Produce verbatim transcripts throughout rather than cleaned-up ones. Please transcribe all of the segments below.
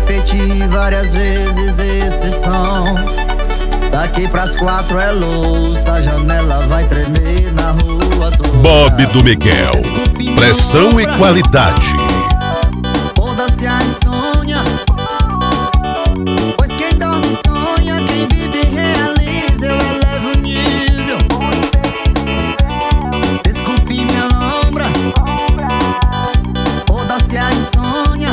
repeti várias vezes esse som. Daqui pras quatro é louça, a janela vai tremer na rua toda. Bob do Miguel, pressão e qualidade. Foda-se a insônia, pois quem dorme sonha, quem vive realiza, eu elevo o nível. Desculpe minha lombra, foda-se a insônia,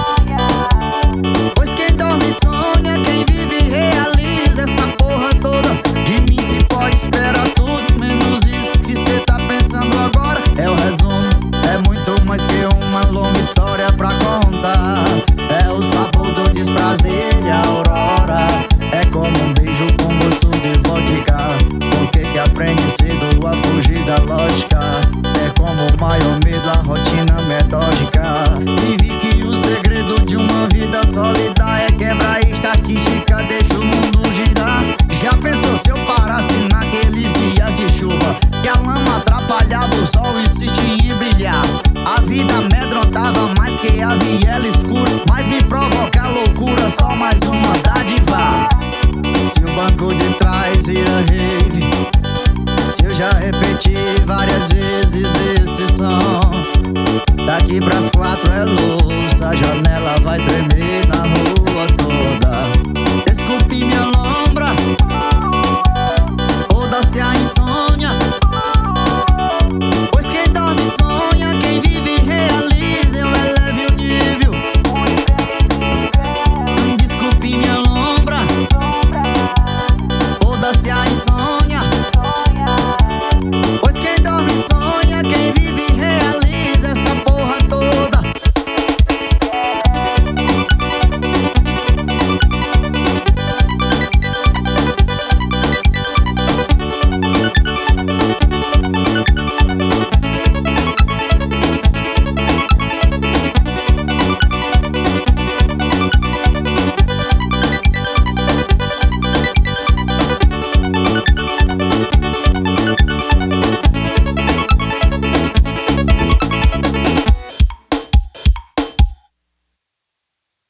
pois quem dorme sonha, quem vive realiza. Essa porra toda de mim se pode esperar tudo, menos isso que cê tá pensando agora. É o resumo, é muito mais que uma longa história pra contar. É o sabor do desprazer e a aurora. É como um beijo com gosto de vodka. Por que que aprende cedo a fugir da lógica? É como o maior medo, a rotina metódica. E vi que o segredo de uma vida sólida é quebrar a estatística, deixa o mundo girar. Já pensou se eu parasse naqueles dias de chuva, que a lama atrapalhava o sol e se tinha brilhar? A vida amedrontava mais que a viela escura, mas me provoca loucura, só mais uma dádiva. Se o banco de trás vira rave, se eu já repeti várias vezes esse som. Daqui pras quatro é louça, a janela